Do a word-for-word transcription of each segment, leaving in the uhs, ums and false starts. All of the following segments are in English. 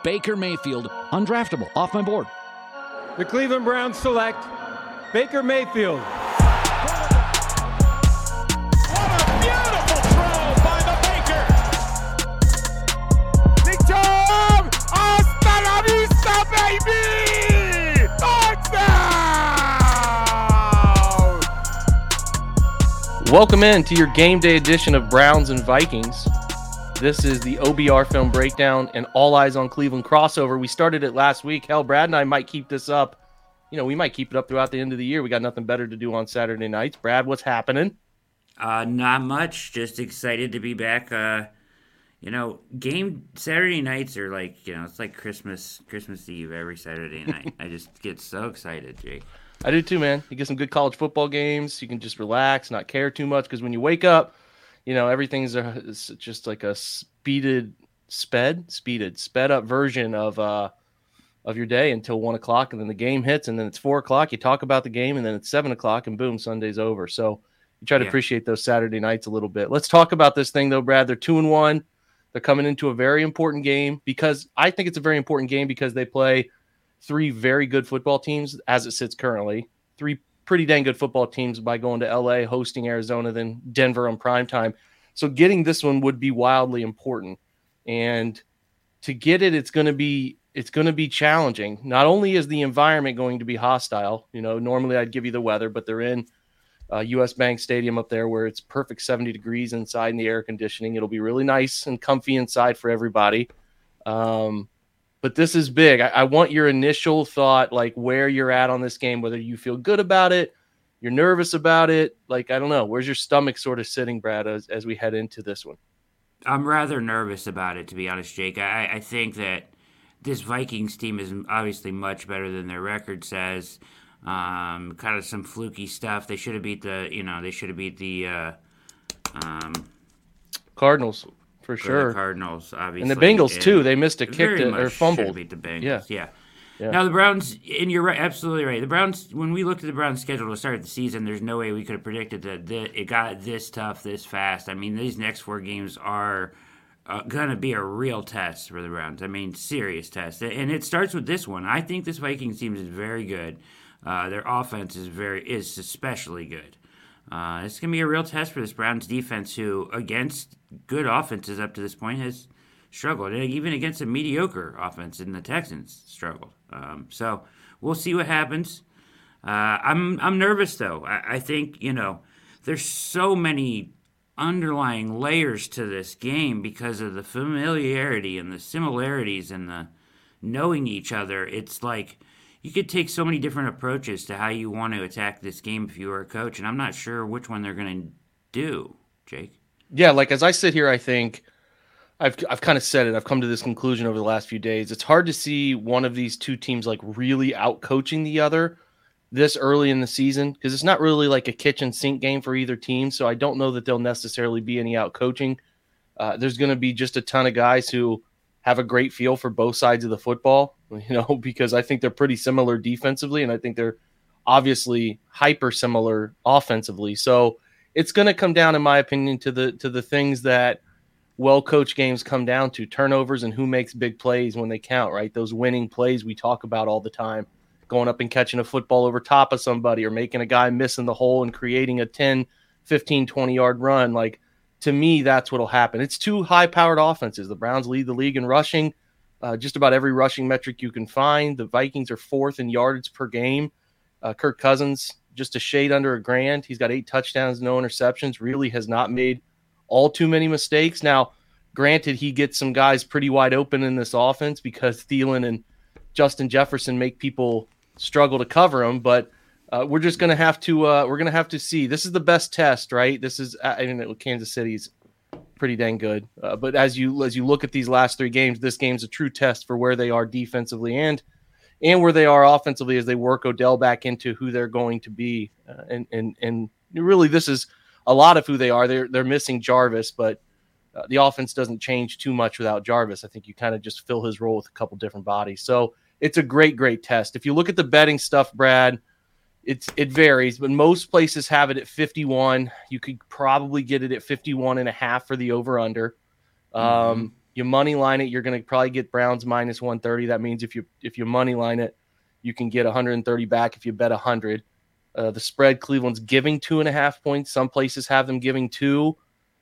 Baker Mayfield, undraftable, off my board. The Cleveland Browns select Baker Mayfield. What a beautiful throw by the Baker! Big Tom! Hasta la vista, baby! Touchdown! Welcome in to your game day edition of Browns and Vikings. This is the O B R Film Breakdown and All Eyes on Cleveland crossover. We started it last week. Hell, Brad and I might keep this up. You know, we might keep it up throughout the end of the year. We got nothing better to do on Saturday nights. Brad, what's happening? Uh, not much. Just excited to be back. Uh, you know, game Saturday nights are like, you know, it's like Christmas, Christmas Eve every Saturday night. I just get so excited, Jake. I do too, man. You get some good college football games. You can just relax, not care too much, because when you wake up, you know, everything's a, it's just like a speeded, sped, speeded, sped up version of uh of your day until one o'clock, and then the game hits, and then it's four o'clock. You talk about the game, and then it's seven o'clock, and boom, Sunday's over. So you try to yeah. appreciate those Saturday nights a little bit. Let's talk about this thing, though, Brad. They're two and one. They're coming into a very important game because I think it's a very important game because they play three very good football teams as it sits currently. Three pretty dang good football teams by going to L A, hosting Arizona, then Denver on primetime. So getting this one would be wildly important. And to get it, it's going to be it's going to be challenging. Not only is the environment going to be hostile, you know, normally I'd give you the weather, but they're in uh, U S Bank Stadium up there where it's perfect seventy degrees inside in the air conditioning. It'll be really nice and comfy inside for everybody. Um, but this is big. I, I want your initial thought, like where you're at on this game, whether you feel good about it, you're nervous about it. Like, I don't know. Where's your stomach sort of sitting, Brad, as, as we head into this one? I'm rather nervous about it, to be honest, Jake. I, I think that this Vikings team is obviously much better than their record says. Um, kind of some fluky stuff. They should have beat the, you know, they should have beat the uh, um, Cardinals. For sure. The Cardinals, obviously. And the Bengals, and too. They missed a kick to, or fumbled. Beat the Bengals. Yeah. yeah. Yeah. Now, the Browns, and you're right, absolutely right. The Browns, when we looked at the Browns' schedule to start the season, there's no way we could have predicted that it got this tough, this fast. I mean, these next four games are uh, going to be a real test for the Browns. I mean, serious test. And it starts with this one. I think this Vikings team is very good. Uh, their offense is very is especially good. Uh, it's going to be a real test for this Browns defense, who, against good offenses up to this point, has struggled. And even against a mediocre offense in the Texans, struggled. Um, so we'll see what happens. Uh, I'm I'm nervous, though. I, I think, you know, there's so many underlying layers to this game because of the familiarity and the similarities and the knowing each other. It's like you could take so many different approaches to how you want to attack this game if you were a coach, and I'm not sure which one they're going to do, Jake. Yeah, like as I sit here, I think I've I've kind of said it. I've come to this conclusion over the last few days. It's hard to see one of these two teams like really out coaching the other this early in the season because it's not really like a kitchen sink game for either team. So I don't know that there'll necessarily be any out coaching. Uh, there's going to be just a ton of guys who have a great feel for both sides of the football, you know, because I think they're pretty similar defensively, and I think they're obviously hyper similar offensively. So it's going to come down, in my opinion, to the to the things that well-coached games come down to: turnovers and who makes big plays when they count, right? Those winning plays we talk about all the time, going up and catching a football over top of somebody or making a guy miss in the hole and creating a ten, fifteen, twenty-yard run. Like, to me, that's what will happen. It's two high-powered offenses. The Browns lead the league in rushing, uh, just about every rushing metric you can find. The Vikings are fourth in yardage per game. Uh, Kirk Cousins, just a shade under a grand. He's got eight touchdowns, no interceptions, really has not made all too many mistakes. Now, granted, he gets some guys pretty wide open in this offense because Thielen and Justin Jefferson make people struggle to cover him, but Uh, we're just going to have to uh, we're going to have to see. This is the best test, right? This is I mean, Kansas City's pretty dang good. Uh, but as you as you look at these last three games, this game's a true test for where they are defensively and and where they are offensively as they work Odell back into who they're going to be. Uh, and and and really, this is a lot of who they are. They're they're missing Jarvis, but uh, the offense doesn't change too much without Jarvis. I think you kind of just fill his role with a couple different bodies. So it's a great, great test. If you look at the betting stuff, Brad, It's it varies, but most places have it at fifty-one. You could probably get it at fifty-one and a half for the over under. Um, mm-hmm. You money line it, you're going to probably get Browns minus one thirty. That means if you if you money line it, you can get one hundred thirty back if you bet one hundred. Uh, the spread, Cleveland's giving two and a half points. Some places have them giving two.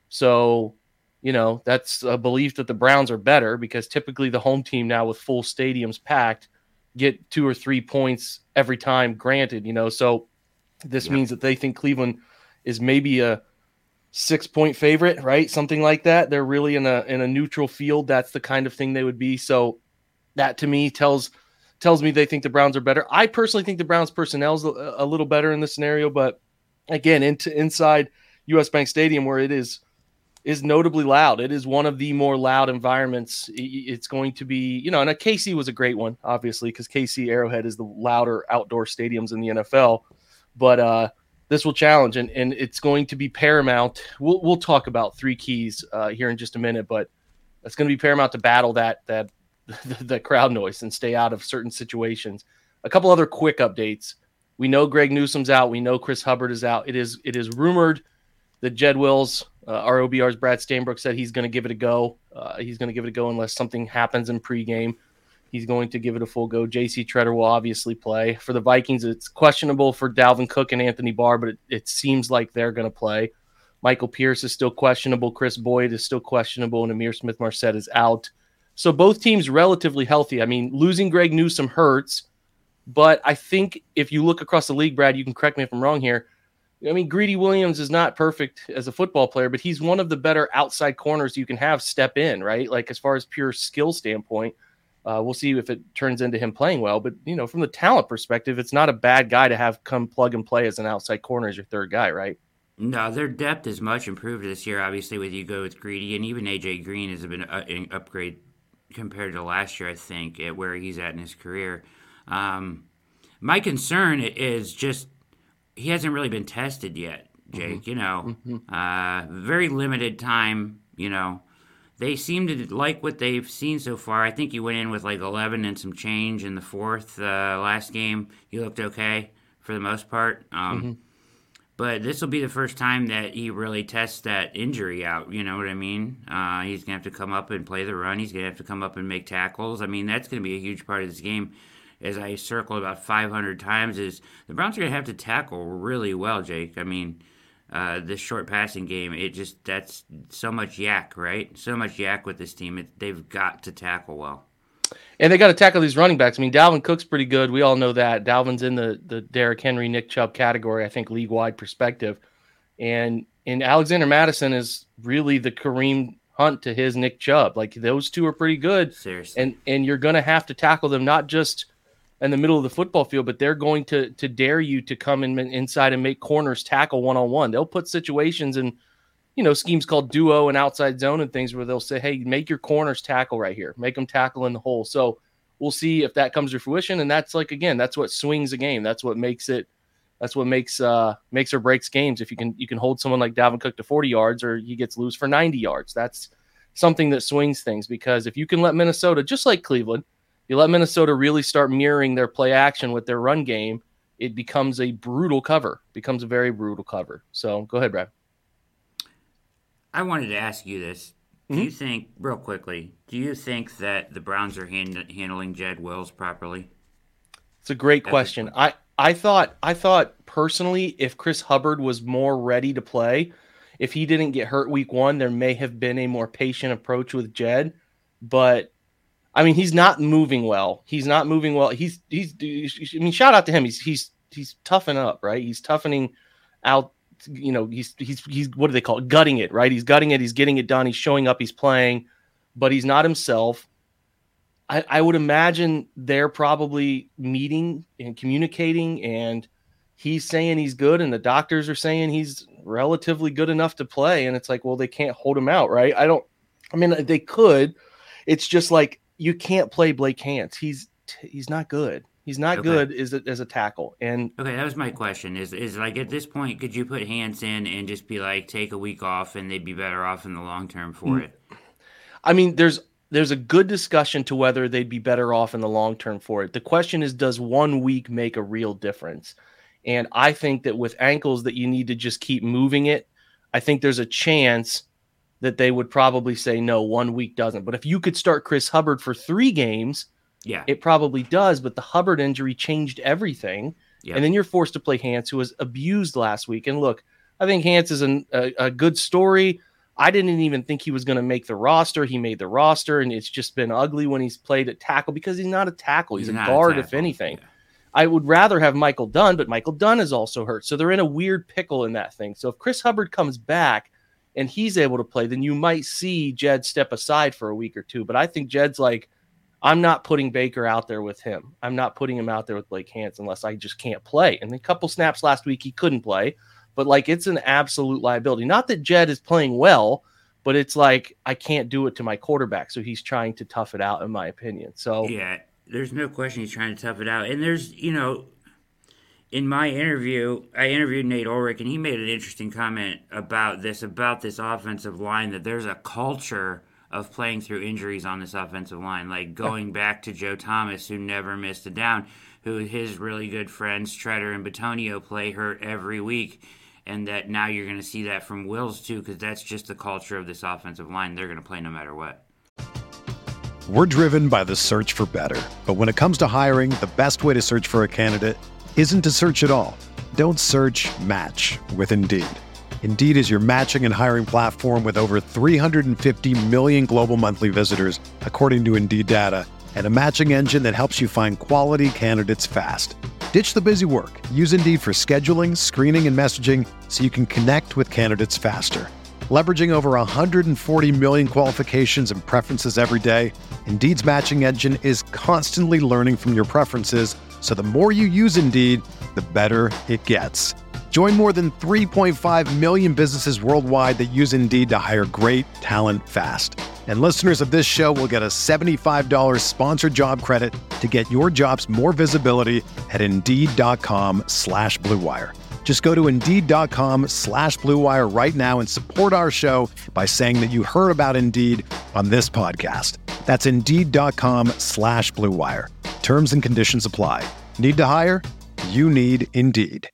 So, you know, that's a belief that the Browns are better because typically the home team now with full stadiums packed get two or three points every time granted, you know. So this yeah. means that they think Cleveland is maybe a six-point favorite, right? Something like that. They're really in a in a neutral field. That's the kind of thing they would be. So that to me tells tells me they think the Browns are better. I personally think the Browns personnel is a, a little better in this scenario, but again, into inside U S Bank Stadium where it is is notably loud. It is one of the more loud environments. It's going to be, you know, and a K C was a great one, obviously, because K C Arrowhead is the louder outdoor stadiums in the N F L. But uh this will challenge, and, and it's going to be paramount. We'll we'll talk about three keys uh, here in just a minute, but it's going to be paramount to battle that that the, the crowd noise and stay out of certain situations. A couple other quick updates. We know Greg Newsome's out. We know Chris Hubbard is out. It is it is rumored that Jed Wills, uh, R O B R's Brad Stainbrook, said he's going to give it a go. Uh, he's going to give it a go unless something happens in pregame. He's going to give it a full go. J C Treader will obviously play. For the Vikings, it's questionable for Dalvin Cook and Anthony Barr, but it, it seems like they're going to play. Michael Pierce is still questionable. Chris Boyd is still questionable, and Amir Smith-Marset is out. So both teams relatively healthy. I mean, losing Greg Newsome hurts, but I think if you look across the league, Brad, you can correct me if I'm wrong here. I mean, Greedy Williams is not perfect as a football player, but he's one of the better outside corners you can have step in, right? Like as far as pure skill standpoint. Uh, we'll see if it turns into him playing well. But, you know, from the talent perspective, it's not a bad guy to have come plug and play as an outside corner as your third guy, right? No, their depth is much improved this year, obviously, with you go with Greedy. And even A J Green has been an upgrade compared to last year, I think, at where he's at in his career. Um, my concern is just he hasn't really been tested yet, Jake. Mm-hmm. You know, mm-hmm. uh, very limited time, you know. They seem to like what they've seen so far. I think he went in with like eleven and some change in the fourth uh, last game. He looked okay for the most part. Um, mm-hmm. But this will be the first time that he really tests that injury out. You know what I mean? Uh, he's going to have to come up and play the run. He's going to have to come up and make tackles. I mean, that's going to be a huge part of this game. As I circled about five hundred times, is the Browns are going to have to tackle really well, Jake. I mean, Uh, this short passing game, it just, that's so much yak, right? So much yak with this team. It, they've got to tackle well. And they got to tackle these running backs. I mean, Dalvin Cook's pretty good. We all know that. Dalvin's in the, the Derrick Henry, Nick Chubb category, I think, league-wide perspective. And, and Alexander Madison is really the Kareem Hunt to his Nick Chubb. Like, those two are pretty good. Seriously. And, and you're going to have to tackle them, not just in the middle of the football field, but they're going to to dare you to come in inside and make corners tackle one-on-one. They'll put situations in, you know, schemes called duo and outside zone and things where they'll say, hey, make your corners tackle right here. Make them tackle in the hole. So we'll see if that comes to fruition. And that's like, again, that's what swings a game. That's what makes it, that's what makes uh makes or breaks games. If you can you can hold someone like Dalvin Cook to forty yards or he gets loose for ninety yards. That's something that swings things, because if you can let Minnesota, just like Cleveland, you let Minnesota really start mirroring their play action with their run game, it becomes a brutal cover, becomes a very brutal cover. So go ahead, Brad. I wanted to ask you this. Do mm-hmm. you think, real quickly, do you think that the Browns are hand, handling Jed Wills properly? It's a great question. I, I thought I thought personally, if Chris Hubbard was more ready to play, if he didn't get hurt week one, there may have been a more patient approach with Jed. But I mean, he's not moving well. He's not moving well. He's he's. I mean, shout out to him. He's he's he's toughening up, right? He's toughening out. You know, he's he's he's what do they call it? Gutting it, right? He's gutting it. He's getting it done. He's showing up. He's playing, but he's not himself. I, I would imagine they're probably meeting and communicating, and he's saying he's good, and the doctors are saying he's relatively good enough to play. And it's like, well, they can't hold him out, right? I don't. I mean, they could. It's just like, you can't play Blake Hance. He's he's not good. He's not okay. good as a, as a tackle. And okay, that was my question. Is is like at this point, could you put Hance in and just be like, take a week off, and they'd be better off in the long term for it? I mean, there's there's a good discussion to whether they'd be better off in the long term for it. The question is, does one week make a real difference? And I think that with ankles that you need to just keep moving it, I think there's a chance that they would probably say, no, one week doesn't. But if you could start Chris Hubbard for three games, yeah, it probably does. But the Hubbard injury changed everything. Yep. And then you're forced to play Hance, who was abused last week. And look, I think Hance is an, a, a good story. I didn't even think he was going to make the roster. He made the roster, and it's just been ugly when he's played at tackle because he's not a tackle. He's, he's a guard, a if anything. Yeah. I would rather have Michael Dunn, but Michael Dunn is also hurt. So they're in a weird pickle in that thing. So if Chris Hubbard comes back and he's able to play, then you might see Jed step aside for a week or two. But I think Jed's like, I'm not putting Baker out there with him. I'm not putting him out there with Blake Hance unless I just can't play. And a couple snaps last week, he couldn't play. But, like, it's an absolute liability. Not that Jed is playing well, but it's like I can't do it to my quarterback. So he's trying to tough it out, in my opinion. So yeah, there's no question he's trying to tough it out. And there's, you know, in my interview, I interviewed Nate Ulrich, and he made an interesting comment about this, about this offensive line, that there's a culture of playing through injuries on this offensive line, like going back to Joe Thomas, who never missed a down, who his really good friends, Treader and Batonio, play hurt every week. And that now you're going to see that from Wills, too, because that's just the culture of this offensive line. They're going to play no matter what. We're driven by the search for better. But when it comes to hiring, the best way to search for a candidate isn't to search at all. Don't search, match with Indeed. Indeed is your matching and hiring platform with over three hundred fifty million global monthly visitors, according to Indeed data, and a matching engine that helps you find quality candidates fast. Ditch the busy work. Use Indeed for scheduling, screening, and messaging so you can connect with candidates faster. Leveraging over one hundred forty million qualifications and preferences every day, Indeed's matching engine is constantly learning from your preferences, so the more you use Indeed, the better it gets. Join more than three point five million businesses worldwide that use Indeed to hire great talent fast. And listeners of this show will get a seventy-five dollars sponsored job credit to get your jobs more visibility at Indeed.com slash Blue Wire. Just go to Indeed.com slash Blue Wire right now and support our show by saying that you heard about Indeed on this podcast. That's Indeed.com slash Blue Wire. Terms and conditions apply. Need to hire? You need Indeed.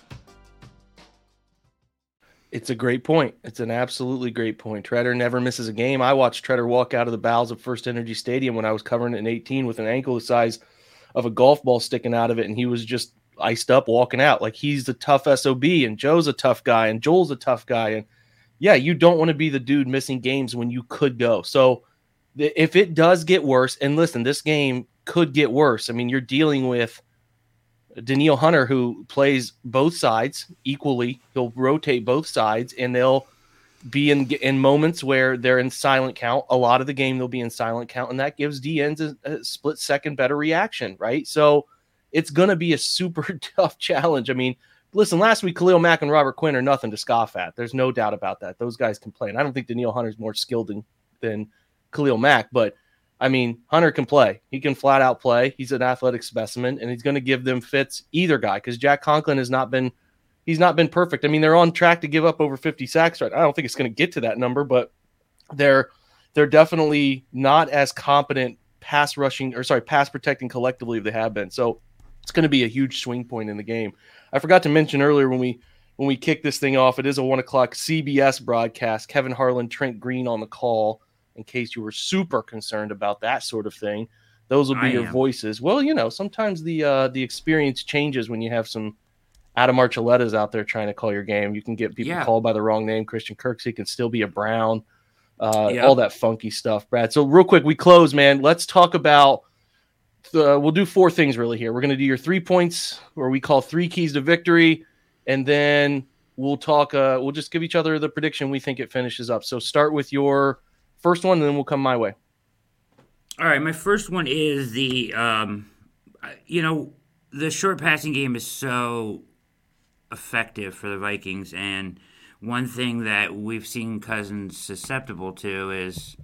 It's a great point. It's an absolutely great point. Treader never misses a game. I watched Treader walk out of the bowels of First Energy Stadium when I was covering it in eighteen with an ankle the size of a golf ball sticking out of it, and he was just iced up walking out. Like, he's the tough S O B, and Joe's a tough guy, and Joel's a tough guy. And, yeah, you don't want to be the dude missing games when you could go. So th- if it does get worse, and listen, this game could get worse. I mean, you're dealing with Danielle Hunter, who plays both sides equally. He'll rotate both sides, and they'll be in in moments where they're in silent count. A lot of the game they'll be in silent count, and that gives D Ns a, a split second better reaction, right? So it's going to be a super tough challenge. I mean, listen, last week Khalil Mack and Robert Quinn are nothing to scoff at. There's no doubt about that. Those guys can play, and I don't think Danielle Hunter's more skilled than, than Khalil Mack, but I mean, Hunter can play. He can flat out play. He's an athletic specimen, and he's going to give them fits either guy, because Jack Conklin has not been he's not been perfect. I mean, they're on track to give up over fifty sacks, right? I don't think it's going to get to that number, but they're they're definitely not as competent pass rushing or sorry, pass protecting collectively as they have been. So it's going to be a huge swing point in the game. I forgot to mention earlier when we when we kick this thing off, it is a one o'clock C B S broadcast. Kevin Harlan, Trent Green on the call, in case you were super concerned about that sort of thing. Those will be I your am. voices. Well, you know, sometimes the uh, the experience changes when you have some Adam Archuletas out there trying to call your game. You can get people yeah. called by the wrong name. Christian Kirksey can still be a Brown. Uh, yep. All that funky stuff, Brad. So real quick, we close, man. Let's talk about the, we'll do four things really here. We're going to do your three points, or we call three keys to victory. And then we'll talk, uh, we'll just give each other the prediction we think it finishes up. So start with your first one, and then we'll come my way. All right, my first one is the, um, you know, the short passing game is so effective for the Vikings, and one thing that we've seen Cousins susceptible to is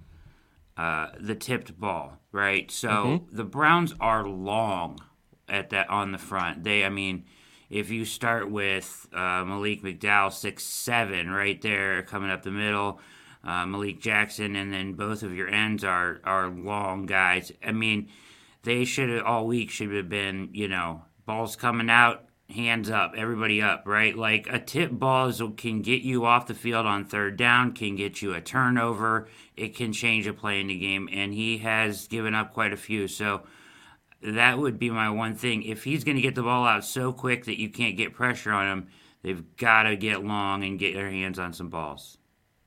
uh, the tipped ball, right? So mm-hmm. the Browns are long at that on the front. They, I mean, if you start with uh, Malik McDowell, six seven, right there coming up the middle. Uh, Malik Jackson, and then both of your ends are are long guys. I mean, they should have all week should have been, you know, balls coming out, hands up, everybody up, right? Like a tip ball is, can get you off the field on third down, can get you a turnover, it can change a play in the game, and he has given up quite a few. So that would be my one thing. If he's going to get the ball out so quick that you can't get pressure on him, they've got to get long and get their hands on some balls.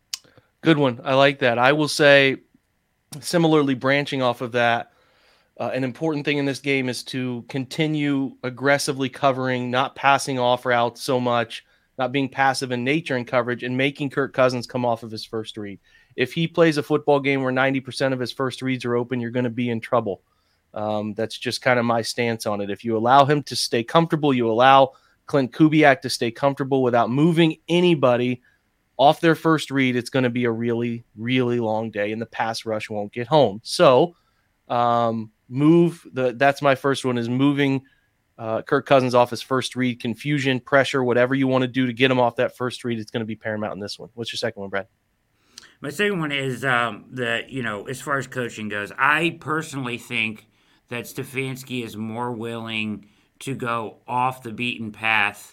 Good one. I like that. I will say, similarly, branching off of that, Uh, an important thing in this game is to continue aggressively covering, not passing off routes so much, not being passive in nature in coverage, and making Kirk Cousins come off of his first read. If he plays a football game where ninety percent of his first reads are open, you're going to be in trouble. Um, that's just kind of my stance on it. If you allow him to stay comfortable, you allow Clint Kubiak to stay comfortable without moving anybody off their first read, it's going to be a really, really long day, and the pass rush won't get home. So, um, move the that's my first one is moving uh, Kirk Cousins off his first read, confusion, pressure, whatever you want to do to get him off that first read. It's going to be paramount in this one. What's your second one, Brad? My second one is um, that, you know, as far as coaching goes, I personally think that Stefanski is more willing to go off the beaten path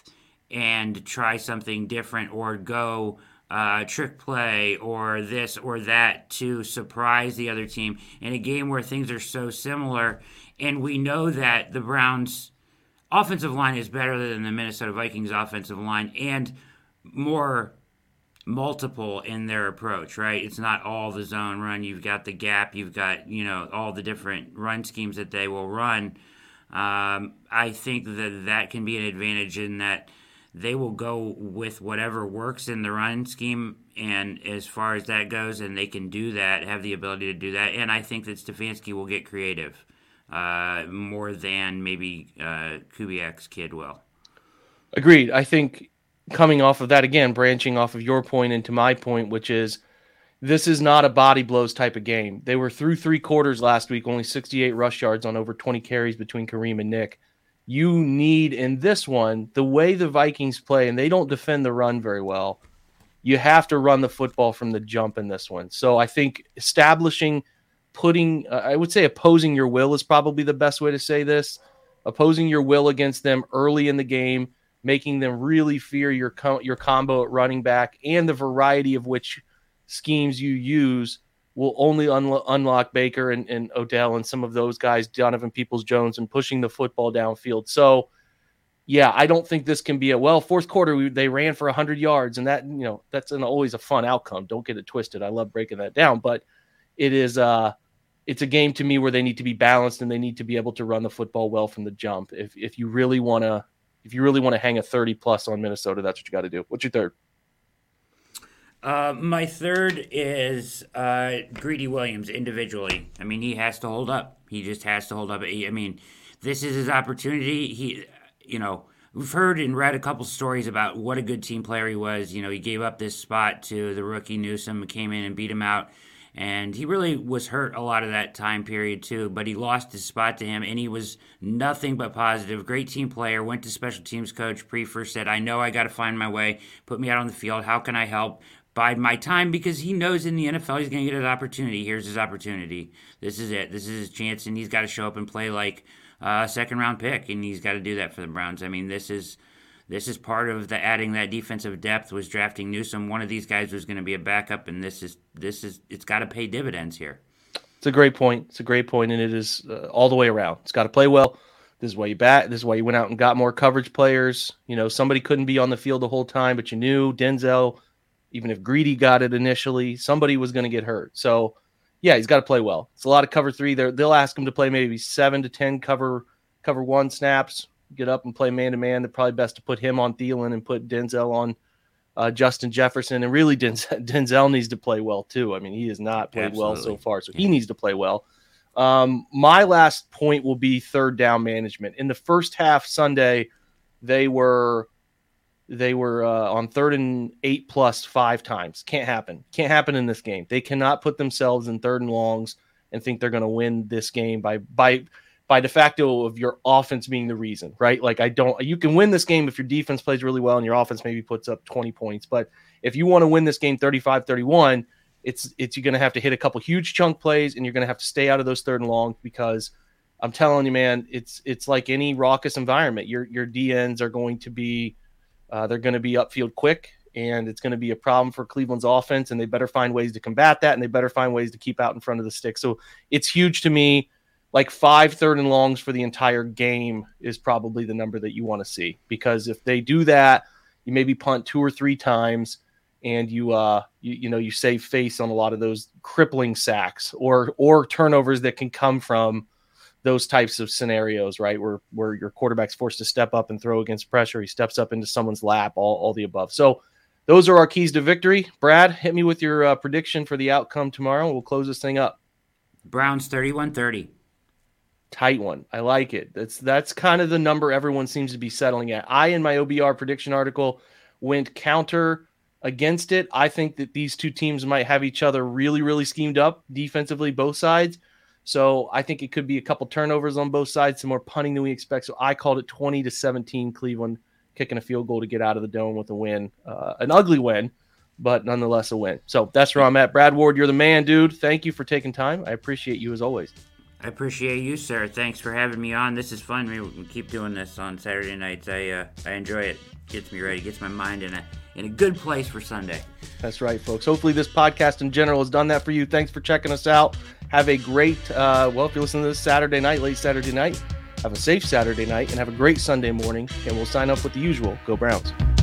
and try something different, or go Uh, trick play or this or that to surprise the other team in a game where things are so similar. And we know that the Browns' offensive line is better than the Minnesota Vikings' offensive line and more multiple in their approach, right? It's not all the zone run. You've got the gap. You've got, you know, all the different run schemes that they will run. Um, I think that that can be an advantage in that they will go with whatever works in the run scheme, and as far as that goes, and they can do that, have the ability to do that. And I think that Stefanski will get creative uh, more than maybe uh, Kubiak's kid will. Agreed. I think coming off of that, again, branching off of your point into my point, which is this is not a body blows type of game. They were through three quarters last week, only sixty-eight rush yards on over twenty carries between Kareem and Nick. You need, in this one, the way the Vikings play, and they don't defend the run very well, you have to run the football from the jump in this one. So I think establishing, putting, uh, I would say opposing your will is probably the best way to say this. Opposing your will against them early in the game, making them really fear your co- your combo at running back, and the variety of which schemes you use will only un- unlock Baker and, and Odell and some of those guys, Donovan Peoples-Jones, and pushing the football downfield. So, yeah, I don't think this can be a, well, fourth quarter, we, they ran for one hundred yards, and that, you know, that's an, always a fun outcome. Don't get it twisted. I love breaking that down, but it is uh, it's a game to me where they need to be balanced, and they need to be able to run the football well from the jump. If if you really want to if you really want to hang a thirty plus on Minnesota, that's what you got to do. What's your third? Uh, my third is uh, Greedy Williams individually. I mean, he has to hold up. He just has to hold up. I mean, this is his opportunity. He, you know, we've heard and read a couple stories about what a good team player he was. You know, he gave up this spot to the rookie Newsome, came in and beat him out. And he really was hurt a lot of that time period too, but he lost his spot to him, and he was nothing but positive. Great team player, went to special teams coach. Prefer said, I know I got to find my way. Put me out on the field. How can I help? Bide my time, because he knows in the N F L he's going to get an opportunity. Here's his opportunity. This is it. This is his chance, and he's got to show up and play like a second-round pick, and he's got to do that for the Browns. I mean, this is this is part of the adding that defensive depth was drafting Newsome. One of these guys was going to be a backup, and this is this is it's got to pay dividends here. It's a great point. It's a great point, and it is uh, all the way around. It's got to play well. This is why you bat. This is why you went out and got more coverage players. You know, somebody couldn't be on the field the whole time, but you knew Denzel. Even if Greedy got it initially, somebody was going to get hurt. So, yeah, he's got to play well. It's a lot of cover three. They're, they'll ask him to play maybe seven to ten cover cover one snaps, get up and play man-to-man. They're probably best to put him on Thielen and put Denzel on uh, Justin Jefferson. And really, Denzel, Denzel needs to play well, too. I mean, he has not played Absolutely. well so far, so he needs to play well. Um, my last point will be third down management. In the first half Sunday, they were – They were uh, on third and eight plus five times. Can't happen. Can't happen in this game. They cannot put themselves in third and longs and think they're going to win this game by by by de facto of your offense being the reason, right? Like I don't. You can win this game if your defense plays really well and your offense maybe puts up twenty points. But if you want to win this game thirty-five thirty-one, it's it's you're going to have to hit a couple huge chunk plays, and you're going to have to stay out of those third and long, because I'm telling you, man, it's it's like any raucous environment. Your your D Ns are going to be uh, they're going to be upfield quick, and it's going to be a problem for Cleveland's offense, and they better find ways to combat that, and they better find ways to keep out in front of the stick. So it's huge to me. Like five third and longs for the entire game is probably the number that you want to see, because if they do that, you maybe punt two or three times, and you uh you, you know you save face on a lot of those crippling sacks or or turnovers that can come from those types of scenarios, right? Where where your quarterback's forced to step up and throw against pressure. He steps up into someone's lap, all, all the above. So those are our keys to victory. Brad, hit me with your uh, prediction for the outcome tomorrow. We'll close this thing up. Browns thirty-one thirty. Tight one. I like it. That's that's kind of the number everyone seems to be settling at. I, in my O B R prediction article, went counter against it. I think that these two teams might have each other really, really schemed up defensively, both sides. So I think it could be a couple turnovers on both sides, some more punting than we expect. So I called it twenty to seventeen, Cleveland kicking a field goal to get out of the dome with a win. Uh, an ugly win, but nonetheless a win. So that's where I'm at. Brad Ward, you're the man, dude. Thank you for taking time. I appreciate you as always. I appreciate you, sir. Thanks for having me on. This is fun. We can keep doing this on Saturday nights. I uh, I enjoy it. Gets me ready. Gets my mind in a in a good place for Sunday. That's right, folks. Hopefully this podcast in general has done that for you. Thanks for checking us out. Have a great, uh, well, if you listen to this Saturday night, late Saturday night, have a safe Saturday night, and have a great Sunday morning. And we'll sign up with the usual. Go Browns.